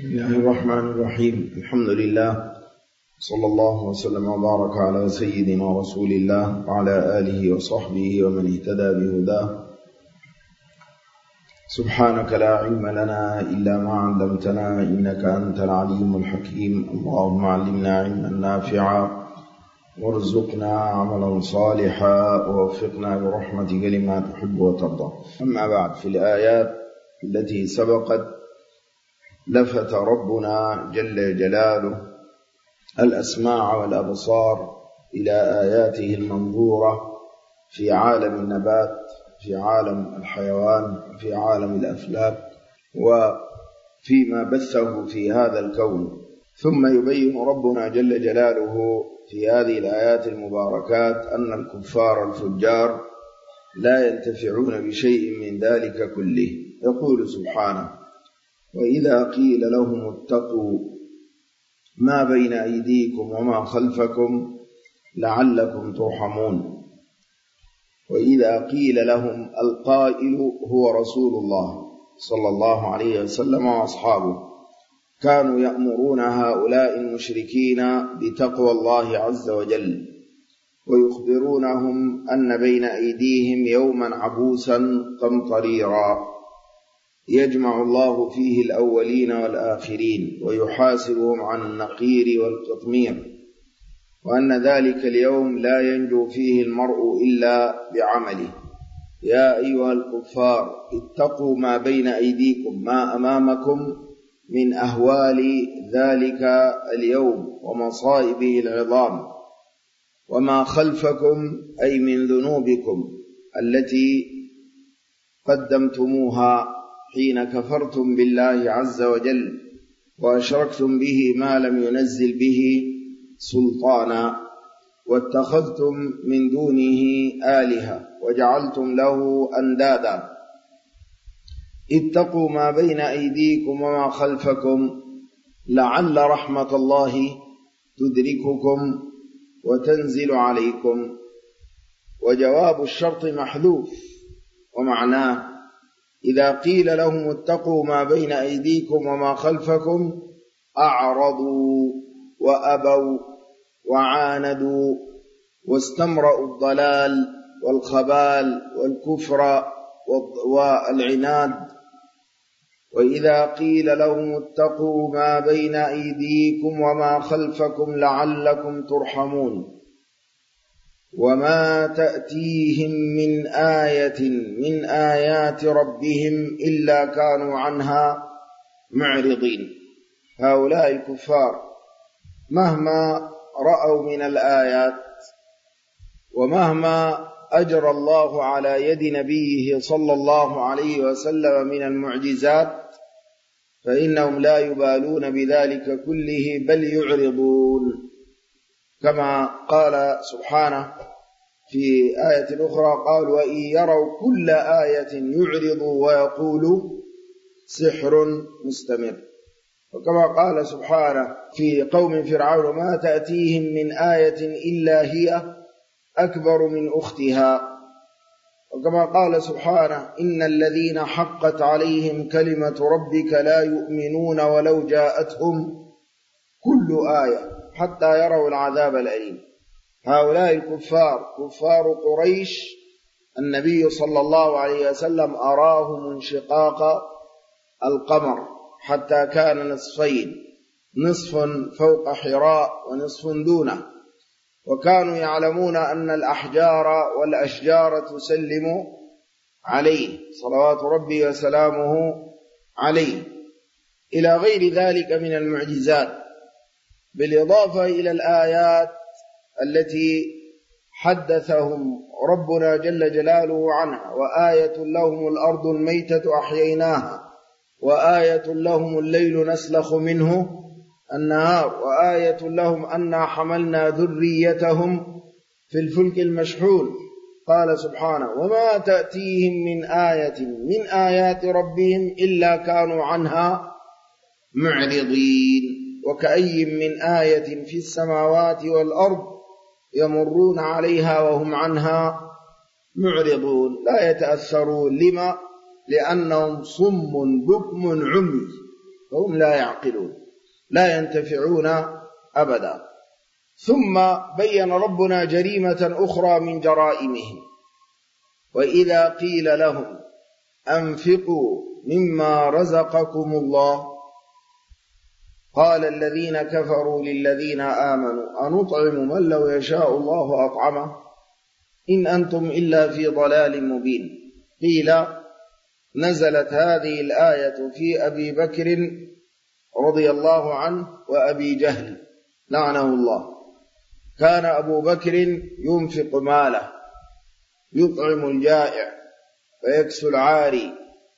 بسم الله الرحمن الرحيم. الحمد لله، صلى الله وسلم وبارك على سيدنا رسول الله وعلى آله وصحبه ومن اهتدى بهداه. سبحانك لا علم لنا إلا ما علمتنا إنك أنت العليم الحكيم. اللهم علمنا علما نافعا وارزقنا عملا صالحا ووفقنا برحمتك لما تحب وترضى. أما بعد، في الآيات التي سبقت لفت ربنا جل جلاله الأسماع والأبصار إلى آياته المنظورة في عالم النبات، في عالم الحيوان، في عالم الأفلاك، وفيما بثه في هذا الكون. ثم يبين ربنا جل جلاله في هذه الآيات المباركات أن الكفار الفجار لا ينتفعون بشيء من ذلك كله. يقول سبحانه: وإذا قيل لهم اتقوا ما بين أيديكم وما خلفكم لعلكم ترحمون. وإذا قيل لهم، القائل هو رسول الله صلى الله عليه وسلم وأصحابه، كانوا يأمرون هؤلاء المشركين بتقوى الله عز وجل، ويخبرونهم أن بين أيديهم يوما عبوسا قمطريرا يجمع الله فيه الأولين والآخرين ويحاسبهم عن النقير والقطمير، وأن ذلك اليوم لا ينجو فيه المرء إلا بعمله. يا أيها الكفار اتقوا ما بين أيديكم، ما أمامكم من أهوال ذلك اليوم ومصائبه العظام، وما خلفكم أي من ذنوبكم التي قدمتموها حين كفرتم بالله عز وجل وأشركتم به ما لم ينزل به سلطانا، واتخذتم من دونه آلهة وجعلتم له أندادا. اتقوا ما بين أيديكم وما خلفكم لعل رحمة الله تدرككم وتنزل عليكم. وجواب الشرط محذوف، ومعناه: إذا قيل لهم اتقوا ما بين أيديكم وما خلفكم أعرضوا وأبوا وعاندوا واستمرأوا الضلال والخبال والكفر والعناد. وإذا قيل لهم اتقوا ما بين أيديكم وما خلفكم لعلكم ترحمون. وما تأتيهم من آية من آيات ربهم إلا كانوا عنها معرضين. هؤلاء الكفار مهما رأوا من الآيات ومهما أجرى الله على يد نبيه صلى الله عليه وسلم من المعجزات فإنهم لا يبالون بذلك كله، بل يعرضون، كما قال سبحانه في آية أخرى: قال وإن يروا كل آية يعرضوا ويقولوا سحر مستمر. وكما قال سبحانه في قوم فرعون: ما تأتيهم من آية إلا هي أكبر من أختها. وكما قال سبحانه: إن الذين حقت عليهم كلمة ربك لا يؤمنون ولو جاءتهم كل آية حتى يروا العذاب الأليم. هؤلاء الكفار كفار قريش النبي صلى الله عليه وسلم أراهم انشقاق القمر حتى كان نصفين، نصف فوق حراء ونصف دونه، وكانوا يعلمون أن الأحجار والأشجار تسلم عليه صلوات ربي وسلامه عليه، إلى غير ذلك من المعجزات، بالإضافة إلى الآيات التي حدثهم ربنا جل جلاله عنها: وآية لهم الأرض الميتة أحييناها، وآية لهم الليل نسلخ منه النهار، وآية لهم أنا حملنا ذريتهم في الفلك المشحون. قال سبحانه: وما تأتيهم من آية من آيات ربهم إلا كانوا عنها معرضين. وكأي من آية في السماوات والأرض يمرون عليها وهم عنها معرضون، لا يتأثرون. لما؟ لأنهم صم بكم عمي، فهم لا يعقلون لا ينتفعون أبدا. ثم بين ربنا جريمة أخرى من جرائمهم: وإذا قيل لهم أنفقوا مما رزقكم الله قال الذين كفروا للذين آمنوا أنطعم من لو يشاء الله أطعمه إن أنتم إلا في ضلال مبين. قيل نزلت هذه الآية في أبي بكر رضي الله عنه وأبي جهل لعنه الله. كان أبو بكر ينفق ماله، يطعم الجائع ويكسو العاري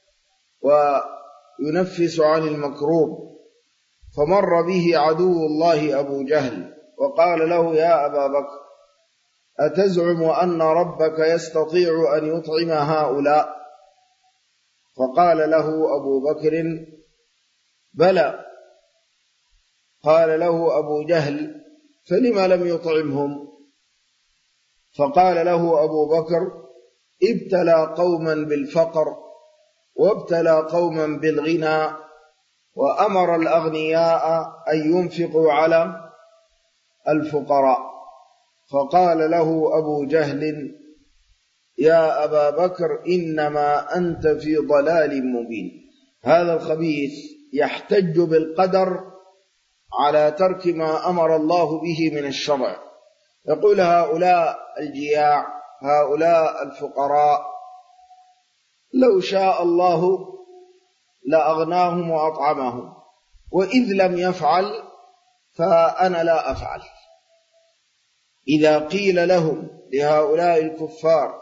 وينفس عن المكروب، فمر به عدو الله أبو جهل وقال له: يا أبا بكر، أتزعم أن ربك يستطيع أن يطعم هؤلاء؟ فقال له أبو بكر: بلى. قال له أبو جهل: فلم لم يطعمهم؟ فقال له أبو بكر: ابتلى قوما بالفقر وابتلى قوما بالغنى وأمر الأغنياء أن ينفقوا على الفقراء. فقال له أبو جهل: يا أبا بكر إنما أنت في ضلال مبين. هذا الخبيث يحتج بالقدر على ترك ما أمر الله به من الشرع، يقول: هؤلاء الجياع، هؤلاء الفقراء، لو شاء الله لأغناهم وأطعمهم، وإذ لم يفعل فأنا لا أفعل. إذا قيل لهم لهؤلاء الكفار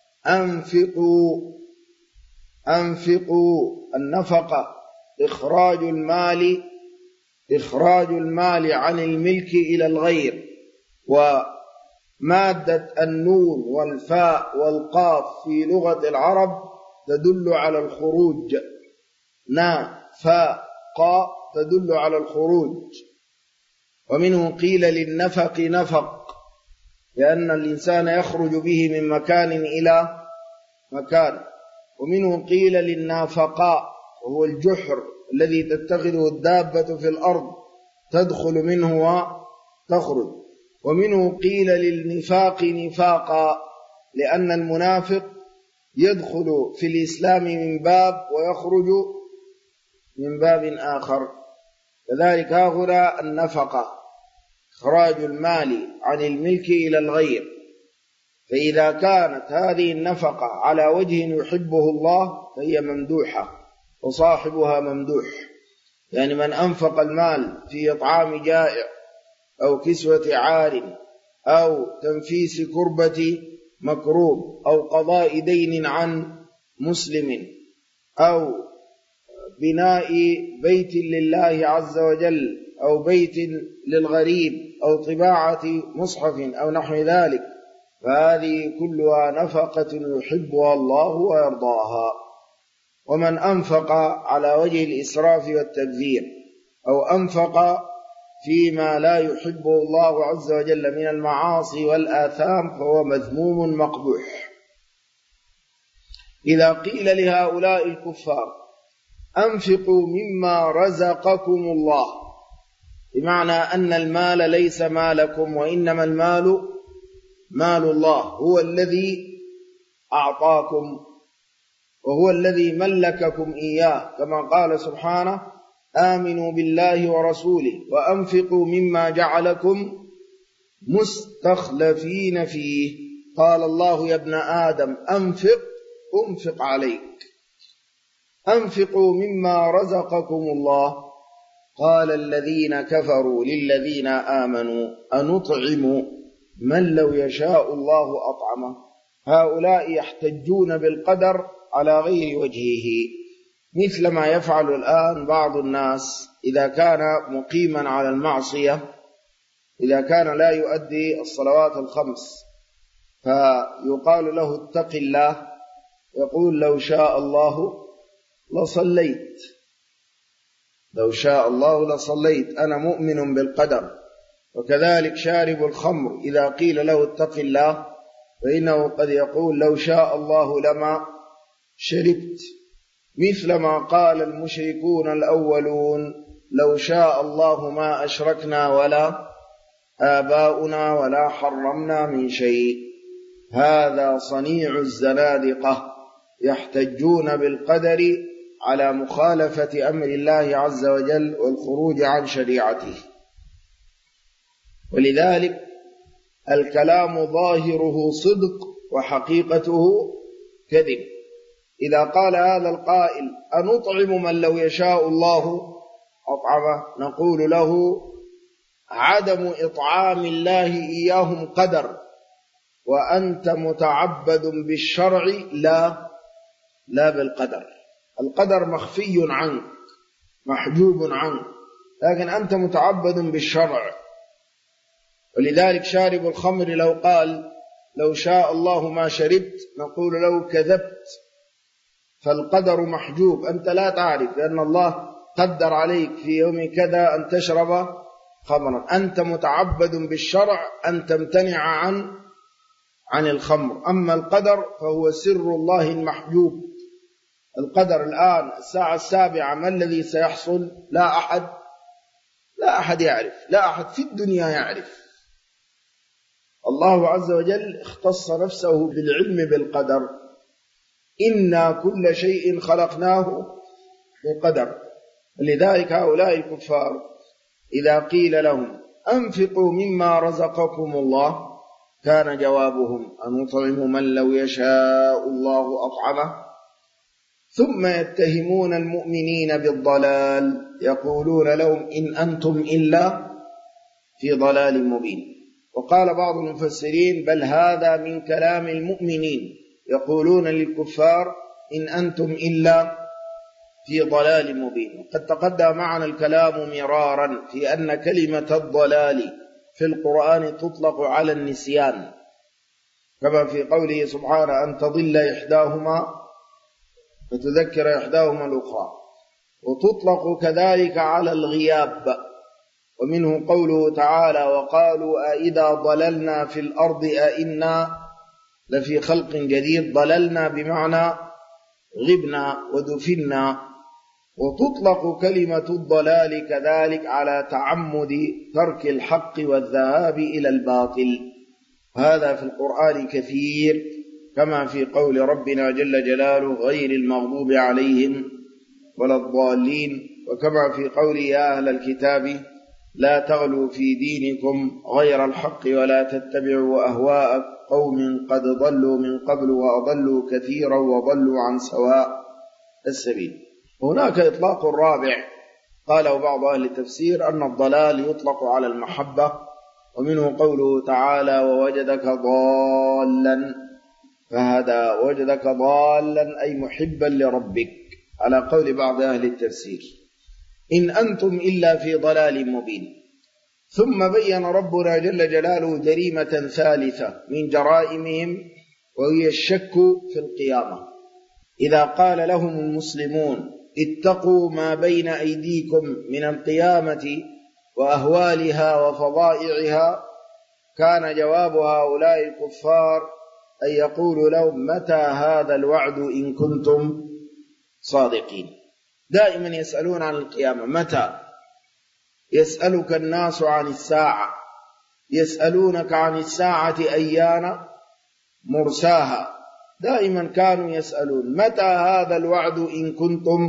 أنفقوا النفقة إخراج المال عن الملك إلى الغير، ومادة النون والفاء والقاف في لغة العرب تدل على الخروج، فاء قاء تدل على الخروج. ومنه قيل للنفق نفق، لأن الإنسان يخرج به من مكان إلى مكان. ومنه قيل للنافقاء، وهو الجحر الذي تتخذه الدابة في الأرض تدخل منه وتخرج. ومنه قيل للنفاق نفاقا، لأن المنافق يدخل في الإسلام من باب ويخرج من باب آخر. كذلك هنا النفقة إخراج المال عن الملك إلى الغير. فإذا كانت هذه النفقة على وجه يحبه الله فهي ممدوحة وصاحبها ممدوح. يعني من أنفق المال في إطعام جائع أو كسوة عار أو تنفيس كربة مكروب أو قضاء دين عن مسلم أو بناء بيت لله عز وجل أو بيت للغريب أو طباعة مصحف أو نحو ذلك، فهذه كلها نفقة يحبها الله ويرضاها. ومن أنفق على وجه الإسراف والتبذير أو أنفق فيما لا يحبه الله عز وجل من المعاصي والآثام فهو مذموم مقبوح. إذا قيل لهؤلاء الكفار أنفقوا مما رزقكم الله، بمعنى أن المال ليس مالكم وإنما المال مال الله، هو الذي أعطاكم وهو الذي ملككم إياه، كما قال سبحانه: آمنوا بالله ورسوله وأنفقوا مما جعلكم مستخلفين فيه. قال الله: يا ابن آدم أنفق عليك. أنفقوا مما رزقكم الله. قال الذين كفروا للذين آمنوا أنطعم من لو يشاء الله أطعمه. هؤلاء يحتجون بالقدر على غير وجهه، مثل ما يفعل الآن بعض الناس إذا كان مقيما على المعصية، إذا كان لا يؤدي الصلوات الخمس فيقال له اتق الله، يقول: لو شاء الله لصليت، لو شاء الله لصليت، أنا مؤمن بالقدر. وكذلك شارب الخمر إذا قيل له اتق الله فإنه قد يقول: لو شاء الله لما شربت، مثل ما قال المشركون الأولون لو شاء الله ما أشركنا ولا آباؤنا ولا حرمنا من شيء. هذا صنيع الزنادقة يحتجون بالقدر على مخالفة أمر الله عز وجل والخروج عن شريعته. ولذلك الكلام ظاهره صدق وحقيقته كذب. إذا قال هذا القائل أنطعم من لو يشاء الله أطعمه، نقول له عدم إطعام الله إياهم قدر، وأنت متعبد بالشرع لا بالقدر. القدر مخفي عنك محجوب عنك، لكن أنت متعبد بالشرع. ولذلك شارب الخمر لو قال لو شاء الله ما شربت، نقول له كذبت، فالقدر محجوب، أنت لا تعرف، لأن الله قدر عليك في يوم كذا أن تشرب خمرا. أنت متعبد بالشرع أن تمتنع عن الخمر. أما القدر فهو سر الله المحجوب. القدر الآن الساعة 7 ما الذي سيحصل؟ لا أحد يعرف، لا أحد في الدنيا يعرف. الله عز وجل اختص نفسه بالعلم بالقدر. إنا كل شيء خلقناه بقدر. لذلك هؤلاء الكفار إذا قيل لهم أنفقوا مما رزقكم الله، كان جوابهم أنطعم من لو يشاء الله أطعمه. ثم يتهمون المؤمنين بالضلال، يقولون لهم إن أنتم إلا في ضلال مبين. وقال بعض المفسرين بل هذا من كلام المؤمنين، يقولون للكفار إن أنتم إلا في ضلال مبين. قد تقدم معنا الكلام مرارا في أن كلمة الضلال في القرآن تطلق على النسيان، كما في قوله سبحانه أن تضل إحداهما فتذكر إحداهما الأخرى، وتطلق كذلك على الغياب. ومنه قوله تعالى وقالوا أئذا ضللنا في الأرض أئنا لفي خلق جديد. ضللنا بمعنى غبنا ودفنا. وتطلق كلمة الضلال كذلك على تعمد ترك الحق والذهاب إلى الباطل. هذا في القرآن كثير، كما في قول ربنا جل جلاله غير المغضوب عليهم ولا الضالين، وكما في قول يا أهل الكتاب لا تغلوا في دينكم غير الحق ولا تتبعوا أهواء قوم قد ضلوا من قبل وأضلوا كثيرا وضلوا عن سواء السبيل. هناك إطلاق رابع قاله بعض أهل التفسير أن الضلال يطلق على المحبة، ومنه قوله تعالى ووجدك ضالا فهدى. وجدك ضالا أي محبا لربك، على قول بعض أهل التفسير. إن أنتم إلا في ضلال مبين. ثم بين ربنا جل جلاله جريمة ثالثة من جرائمهم، وهي الشك في القيامة. إذا قال لهم المسلمون اتقوا ما بين أيديكم من القيامة وأهوالها وفضائعها، كان جواب هؤلاء الكفار أن يقولوا لهم متى هذا الوعد إن كنتم صادقين. دائما يسألون عن القيامة متى. يسألك الناس عن الساعة، يسألونك عن الساعة أيان مرساها. دائما كانوا يسألون متى هذا الوعد إن كنتم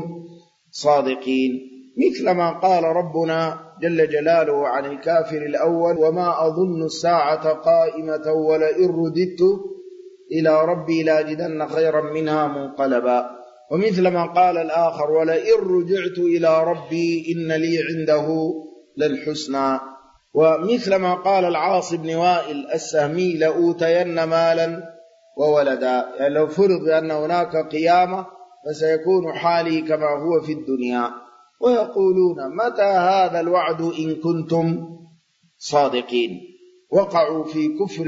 صادقين. مثل ما قال ربنا جل جلاله عن الكافر الأول وما أظن الساعة قائمة ولئن رددت إلى ربي لاجدن خيرا منها منقلبا. ومثل ما قال الآخر ولئن رجعت إلى ربي إن لي عنده للحسنى. ومثل ما قال العاص بن وائل السهمي لأوتين مالا وولدا، يعني لو فرض بأن هناك قيامة فسيكون حالي كما هو في الدنيا. ويقولون متى هذا الوعد إن كنتم صادقين. وقعوا في كفر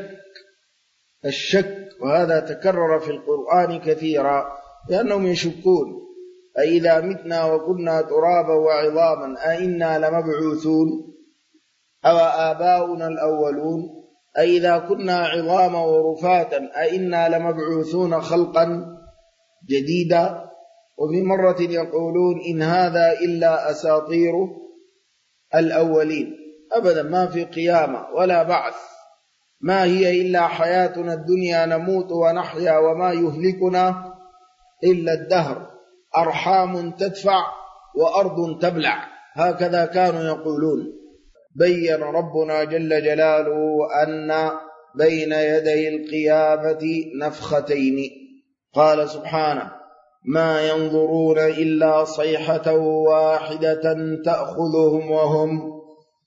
الشك، وهذا تكرر في القرآن كثيرا، لأنهم يشكون أئذا متنا وكنا ترابا وعظاما أئنا لمبعوثون أو آباؤنا الأولون أئذا كنا عظاما ورفاتا أئنا لمبعوثون خلقا جديدا. وفي مرة يقولون إن هذا إلا أساطير الأولين. أبدا ما في قيامة ولا بعث، ما هي إلا حياتنا الدنيا نموت ونحيا وما يهلكنا إلا الدهر، أرحام تدفع وأرض تبلع، هكذا كانوا يقولون. بين ربنا جل جلاله أن بين يدي القيامة نفختين. قال سبحانه: ما ينظرون إلا صيحة واحدة تأخذهم وهم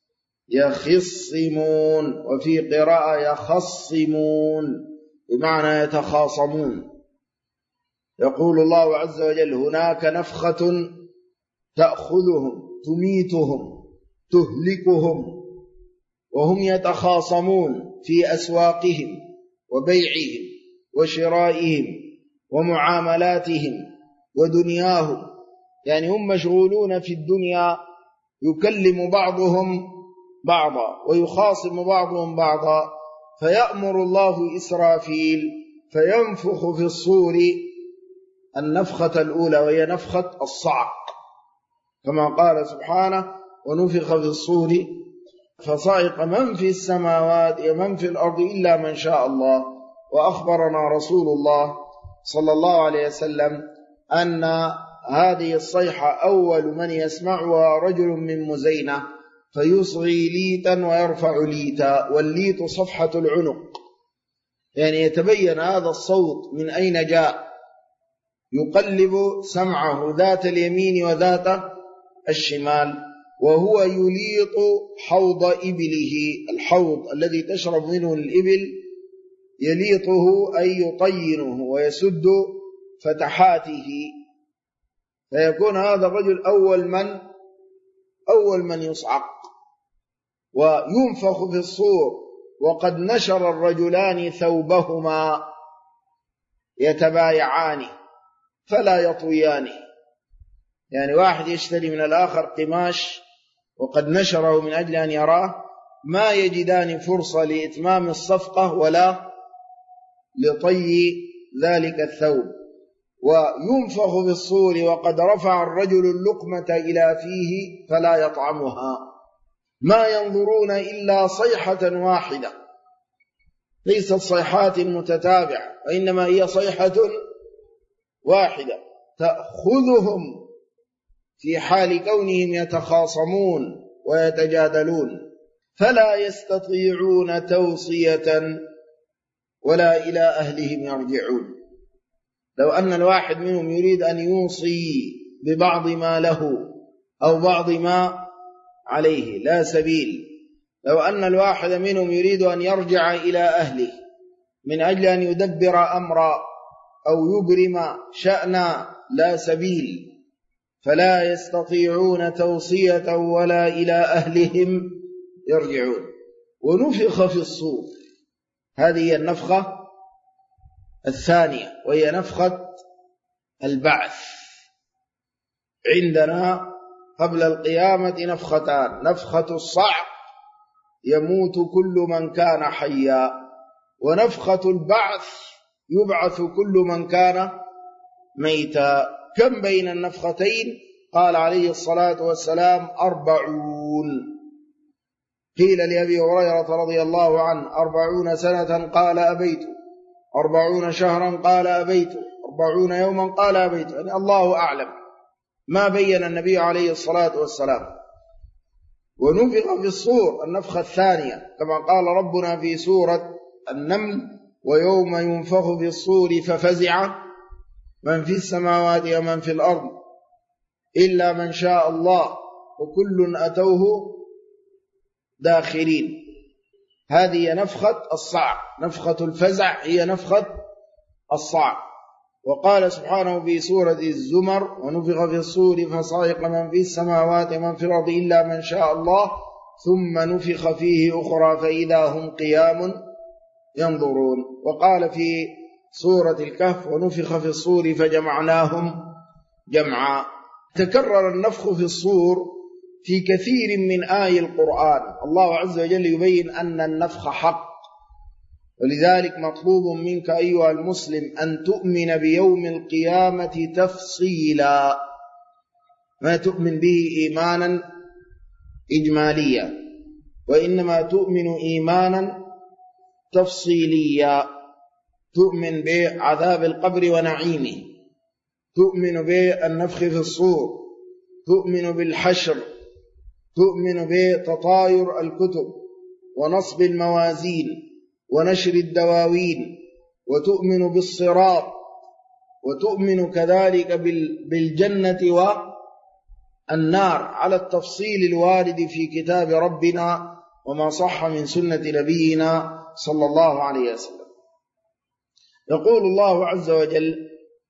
يخصمون، وفي قراءة يخصمون بمعنى يتخاصمون. يقول الله عز وجل: هناك نفخة تأخذهم تميتهم تهلكهم وهم يتخاصمون في أسواقهم وبيعهم وشرائهم ومعاملاتهم ودنياهم، يعني هم مشغولون في الدنيا، يكلم بعضهم بعضا ويخاصم بعضهم بعضا، فيأمر الله إسرافيل فينفخ في الصور النفخة الأولى وهي نفخة الصعق، كما قال سبحانه: ونفخ في الصور فصعق من في السماوات ومن في الأرض إلا من شاء الله. وأخبرنا رسول الله صلى الله عليه وسلم أن هذه الصيحة أول من يسمعها رجل من مزينة فيصغي ليتا ويرفع ليتا، والليت صفحة العنق، يعني يتبين هذا الصوت من أين جاء، يقلب سمعه ذات اليمين وذات الشمال، وهو يليط حوض إبله، الحوض الذي تشرب منه الإبل يليطه أي يطينه ويسد فتحاته، فيكون هذا الرجل أول من يصعق. وينفخ في الصور وقد نشر الرجلان ثوبهما يتبايعان فلا يطويانه، يعني واحد يشتري من الآخر قماش وقد نشره من أجل أن يراه، ما يجدان فرصة لإتمام الصفقة ولا لطي ذلك الثوب. وينفخ في الصور وقد رفع الرجل اللقمة إلى فيه فلا يطعمها. ما ينظرون إلا صيحة واحدة، ليست صيحات متتابعة، وإنما هي صيحة واحدة تأخذهم في حال كونهم يتخاصمون ويتجادلون، فلا يستطيعون توصية ولا إلى أهلهم يرجعون. لو أن الواحد منهم يريد أن يوصي ببعض ما له أو بعض ما عليه لا سبيل. لو أن الواحد منهم يريد أن يرجع إلى أهله من أجل أن يدبر أمرا أو يبرم شأنا لا سبيل، فلا يستطيعون توصية ولا إلى أهلهم يرجعون. ونفخ في الصور، هذه النفخة الثانية وهي نفخة البعث. عندنا قبل القيامة نفختان: نفخة الصعق يموت كل من كان حيا، ونفخة البعث يبعث كل من كان ميتا. كم بين النفختين؟ قال عليه الصلاة والسلام: 40. قيل لأبي هريرة رضي الله عنه: 40 سنة؟ قال أبيت. 40 شهرا؟ قال أبيت. 40 يوما؟ قال أبيت. يعني الله أعلم، ما بين النبي عليه الصلاة والسلام. ونفخ في الصور النفخة الثانية كما قال ربنا في سورة النمل: ويوم ينفخ في الصور ففزع من في السماوات ومن في الأرض إلا من شاء الله وكل أتوه داخرين. هذه نفخة الصعق، نفخة الفزع هي نفخة الصعق. وقال سبحانه في سورة الزمر: ونفخ في الصور فصعق من في السماوات ومن في الأرض إلا من شاء الله ثم نفخ فيه أخرى فإذا هم قيام ينظرون. وقال في سورة الكهف: ونفخ في الصور فجمعناهم جمعا. تكرر النفخ في الصور في كثير من آي القرآن. الله عز وجل يبين أن النفخ حق، ولذلك مطلوب منك أيها المسلم أن تؤمن بيوم القيامة تفصيلا، ما تؤمن به إيمانا إجماليا، وإنما تؤمن إيمانا تفصيليا. تؤمن بعذاب القبر ونعيمه، تؤمن بالنفخ في الصور، تؤمن بالحشر، تؤمن بتطاير الكتب ونصب الموازين ونشر الدواوين، وتؤمن بالصراط، وتؤمن كذلك بالجنة والنار على التفصيل الوارد في كتاب ربنا وما صح من سنة نبينا صلى الله عليه وسلم. يقول الله عز وجل: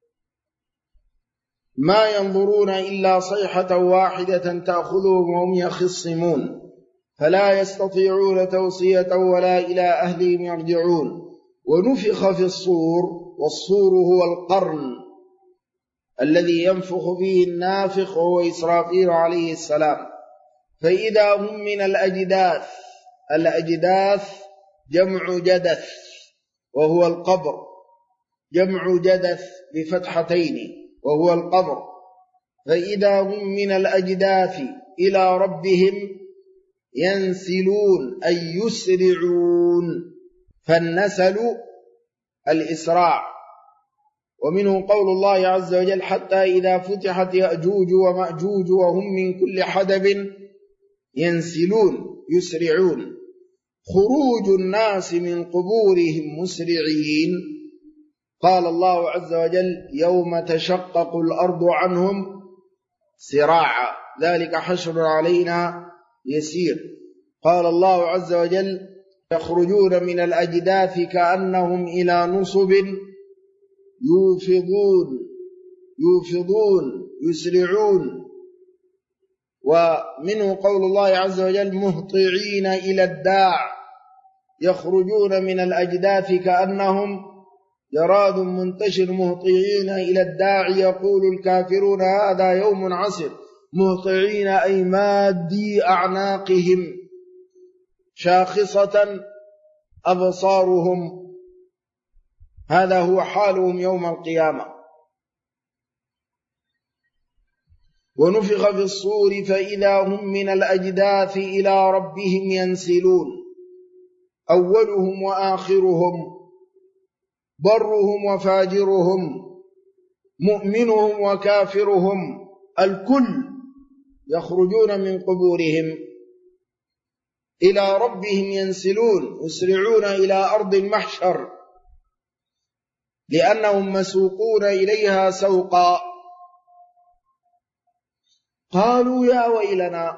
ما ينظرون إلا صيحة واحدة تأخذهم وهم يخصمون فلا يستطيعون توصية ولا إلى أهلهم يرجعون ونفخ في الصور، والصور هو القرن الذي ينفخ فيه النافخ وهو إسرافيل عليه السلام، فإذا هم من الأجداث. الأجداث جمع جدث وهو القبر، جمع جدث بفتحتين وهو القبر. فإذا هم من الأجداث إلى ربهم ينسلون أي يسرعون، فالنسل الإسراع. ومنه قول الله عز وجل: حتى إذا فتحت يأجوج ومأجوج وهم من كل حدب ينسلون يسرعون. خروج الناس من قبورهم مسرعين. قال الله عز وجل: يوم تشقق الأرض عنهم سراعا ذلك حشر علينا يسير. قال الله عز وجل: يخرجون من الأجداث كأنهم إلى نصب يوفضون يسرعون. ومنه قول الله عز وجل: مهطعين إلى الداع. يخرجون من الأجداث كأنهم جراد منتشر مهطعين إلى الداع يقول الكافرون هذا يوم عسر. مهطعين أي مادي أعناقهم شاخصة أبصارهم، هذا هو حالهم يوم القيامة. ونفخ في الصور فإذا هم من الأجداث إلى ربهم ينسلون، أولهم وآخرهم، برهم وفاجرهم، مؤمنهم وكافرهم، الكل يخرجون من قبورهم إلى ربهم ينسلون، يسرعون إلى أرض المحشر لأنهم مسوقون إليها سوقا. قالوا يا ويلنا،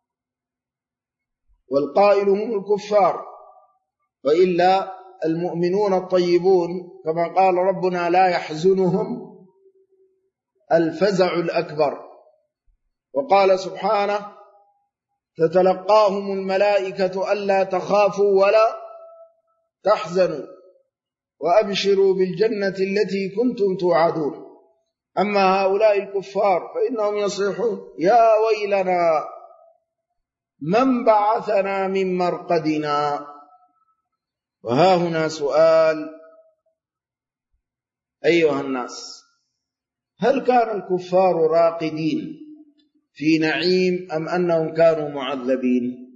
والقائل هم الكفار، وإلا المؤمنون الطيبون كما قال ربنا: لا يحزنهم الفزع الأكبر. وقال سبحانه: تتلقاهم الملائكة ألا تخافوا ولا تحزنوا وأبشروا بالجنة التي كنتم توعدون. أما هؤلاء الكفار فإنهم يصيحون: يا ويلنا من بعثنا من مرقدنا. وها هنا سؤال أيها الناس: هل كان الكفار راقدين في نعيم أم أنهم كانوا معذبين؟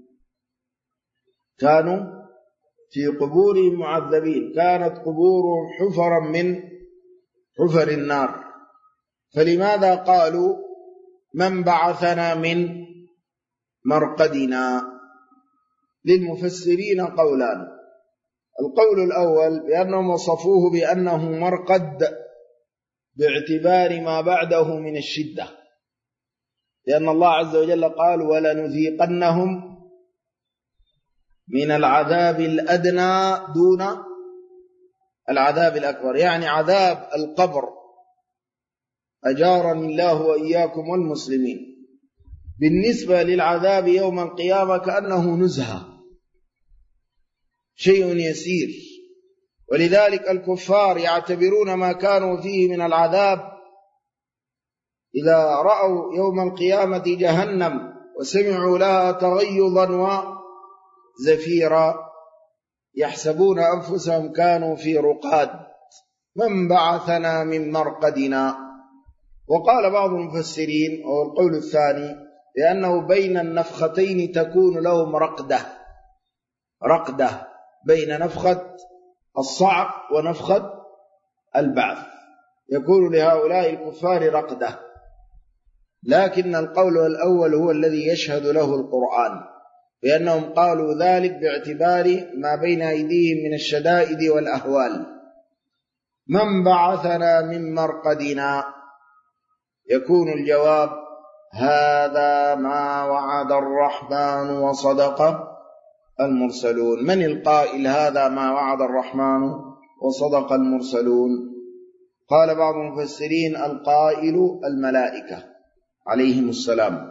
كانوا في قبورهم معذبين، كانت قبورهم حفرا من حفر النار. فلماذا قالوا من بعثنا من مرقدنا؟ للمفسرين قولان. القول الأول بأنهم وصفوه بأنه مرقد باعتبار ما بعده من الشدة، لأن الله عز وجل قال: ولنذيقنهم من العذاب الأدنى دون العذاب الأكبر، يعني عذاب القبر، أجارني الله وإياكم والمسلمين. بالنسبة للعذاب يوم القيامة كأنه نزهة، شيء يسير. ولذلك الكفار يعتبرون ما كانوا فيه من العذاب إذا رأوا يوم القيامة جهنم وسمعوا لها تغيظا وزفيرا يحسبون أنفسهم كانوا في رقاد من بعثنا من مرقدنا. وقال بعض المفسرين وهو القول الثاني لأنه بين النفختين تكون لهم رقدة بين نفخة الصعق ونفخة البعث، يكون لهؤلاء الكفار رقدة. لكن القول الأول هو الذي يشهد له القرآن، لأنهم قالوا ذلك باعتبار ما بين أيديهم من الشدائد والأهوال. من بعثنا من مرقدنا، يكون الجواب هذا ما وعد الرحمن وصدق المرسلون. من القائل هذا ما وعد الرحمن وصدق المرسلون؟ قال بعض المفسرين القائل الملائكة عليهم السلام،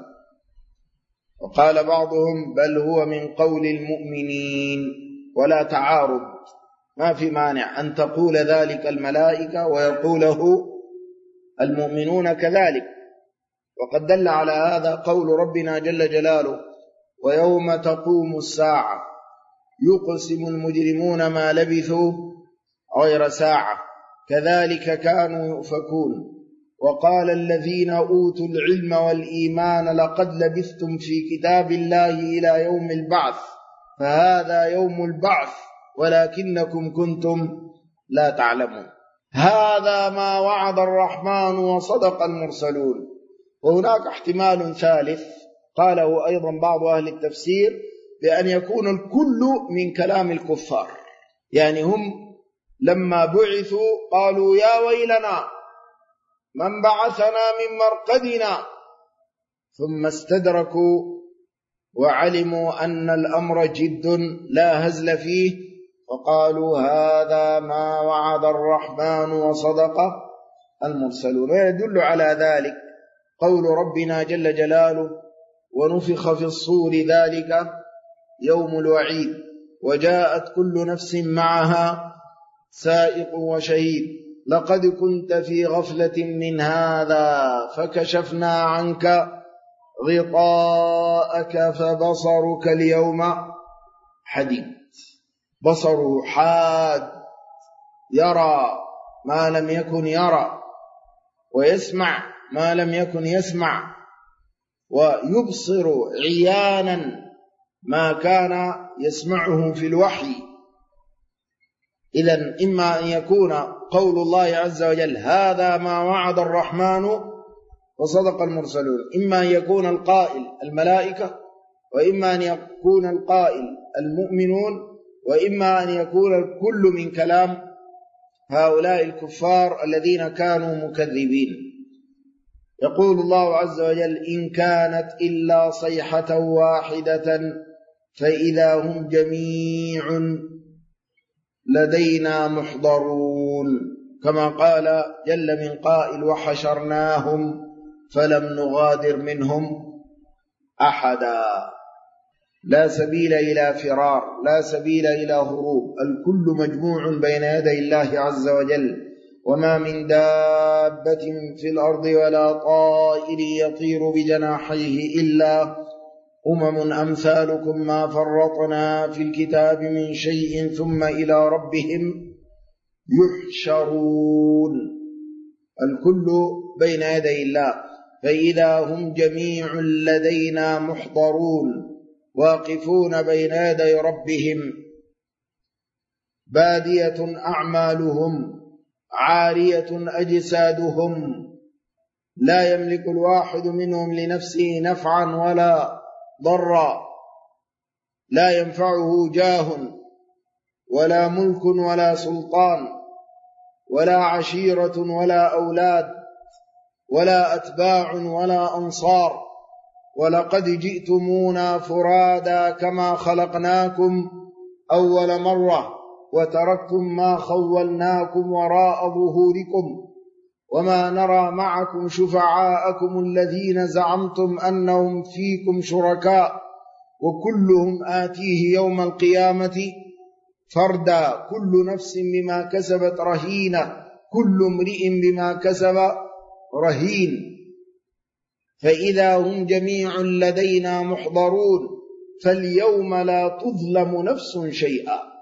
وقال بعضهم بل هو من قول المؤمنين، ولا تعارض، ما في مانع أن تقول ذلك الملائكة ويقوله المؤمنون كذلك. وقد دل على هذا قول ربنا جل جلاله ويوم تقوم الساعة يقسم المجرمون ما لبثوا غير ساعة كذلك كانوا يؤفكون. وقال الذين أوتوا العلم والإيمان لقد لبثتم في كتاب الله إلى يوم البعث فهذا يوم البعث ولكنكم كنتم لا تعلمون. هذا ما وعد الرحمن وصدق المرسلون. وهناك احتمال ثالث قاله أيضا بعض أهل التفسير بأن يكون الكل من كلام الكفار، يعني هم لما بعثوا قالوا يا ويلنا من بعثنا من مرقدنا، ثم استدركوا وعلموا أن الأمر جد لا هزل فيه فقالوا هذا ما وعد الرحمن وصدق المرسلون. ويدل على ذلك قول ربنا جل جلاله ونفخ في الصور ذلك يوم الوعيد وجاءت كل نفس معها سائق وشهيد لقد كنت في غفلة من هذا فكشفنا عنك غطاءك فبصرك اليوم حديد. بصره حاد، يرى ما لم يكن يرى، ويسمع ما لم يكن يسمع، ويبصر عيانا ما كان يسمعه في الوحي. إذن إما أن يكون قول الله عز وجل هذا ما وعد الرحمن وصدق المرسلون، إما أن يكون القائل الملائكة، وإما أن يكون القائل المؤمنون، وإما أن يكون الكل من كلام هؤلاء الكفار الذين كانوا مكذبين. يقول الله عز وجل إن كانت إلا صيحة واحدة فإذا هم جميع لدينا محضرون، كما قال جل من قائل وحشرناهم فلم نغادر منهم أحدا. لا سبيل إلى فرار، لا سبيل إلى هروب، الكل مجموع بين يدي الله عز وجل. وما من دابة في الأرض ولا طائر يطير بجناحيه إلا أمثالكم ما فرطنا في الكتاب من شيء ثم إلى ربهم يحشرون. الكل بين يدي الله، فإذا هم جميع لدينا محضرون واقفون بين يدي ربهم بادية أعمالهم عارية أجسادهم لا يملك الواحد منهم لنفسه نفعا ولا ضرا، لا ينفعه جاه ولا ملك ولا سلطان ولا عشيرة ولا أولاد ولا أتباع ولا أنصار. ولقد جئتمونا فرادا كما خلقناكم أول مرة وتركتم ما خولناكم وراء ظهوركم وما نرى معكم شفعاءكم الذين زعمتم أنهم فيكم شركاء وكلهم آتيه يوم القيامة فردا كل نفس بما كسبت رهينة كل امرئ بما كسب رهين. فإذا هم جميع لدينا محضرون فاليوم لا تظلم نفس شيئا.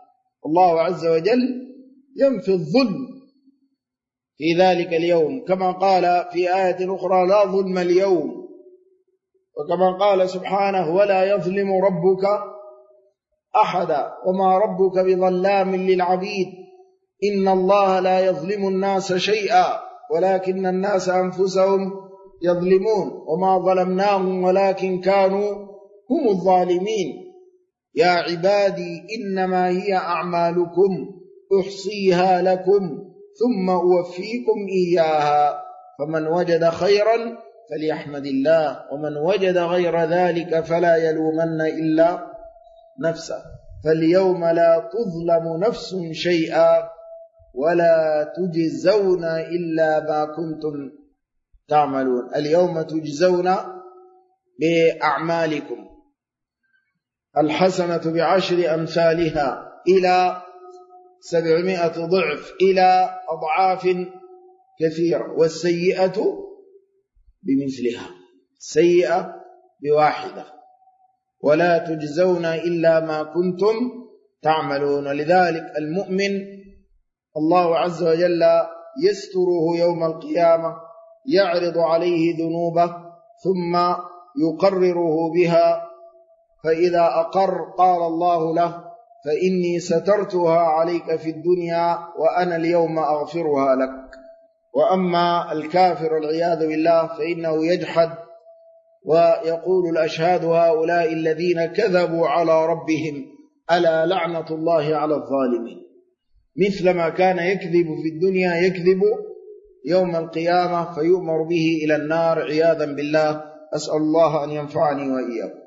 الله عز وجل ينفي الظلم في ذلك اليوم، كما قال في آية أخرى لا ظلم اليوم، وكما قال سبحانه ولا يظلم ربك أحدا وما ربك بظلام للعبيد إن الله لا يظلم الناس شيئا ولكن الناس أنفسهم يظلمون وما ظلمناهم ولكن كانوا هم الظالمين. يا عبادي إنما هي أعمالكم أحصيها لكم ثم أوفيكم إياها فمن وجد خيرا فليحمد الله ومن وجد غير ذلك فلا يلومن إلا نفسه. فاليوم لا تظلم نفس شيئا ولا تجزون إلا ما كنتم تعملون. اليوم تجزون بأعمالكم، الحسنة بعشر أمثالها إلى 700 ضعف إلى أضعاف كثيرة، والسيئة بمثلها، السيئة بواحدة، ولا تجزون إلا ما كنتم تعملون. لذلك المؤمن الله عز وجل يستره يوم القيامة، يعرض عليه ذنوبه ثم يقرره بها، فإذا أقر قال الله له فإني سترتها عليك في الدنيا وأنا اليوم أغفرها لك. وأما الكافر والعياذ بالله فإنه يجحد ويقول الأشهاد هؤلاء الذين كذبوا على ربهم ألا لعنة الله على الظالمين. مثلما كان يكذب في الدنيا يكذب يوم القيامة فيؤمر به إلى النار عياذا بالله. أسأل الله أن ينفعني وإياكم.